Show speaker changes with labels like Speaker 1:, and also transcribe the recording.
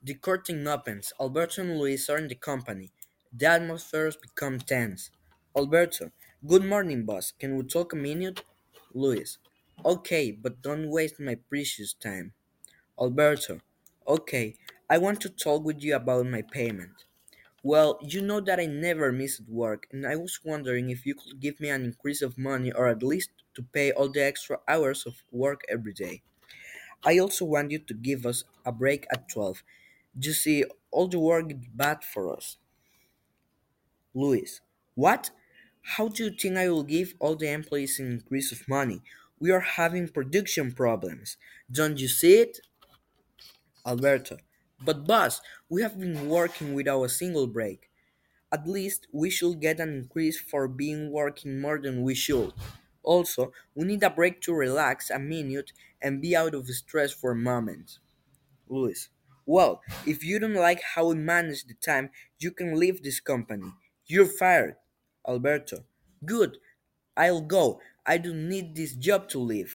Speaker 1: The curtain opens. Alberto and Luis are in the company. The atmosphere becomes tense. Alberto, good morning, boss. Can we talk a minute? Luis, okay, but don't waste my precious time. Alberto, okay, I want to talk with you about my payment. Well, you know that I never miss at work, and I was wondering if you could give me an increase of money or at least to pay all the extra hours of work every day. I also want you to give us a break at 12. You see, all the work is bad for us. Luis, what? How do you think I will give all the employees an increase of money? We are having production problems. Don't you see it? Alberto, but boss, we have been working without a single break. At least we should get an increase for being working more than we should. Also, we need a break to relax a minute and be out of stress for a moment. Luis. Well, if you don't like how we manage the time, you can leave this company. You're fired. Alberto. Good. I'll go. I don't need this job to leave.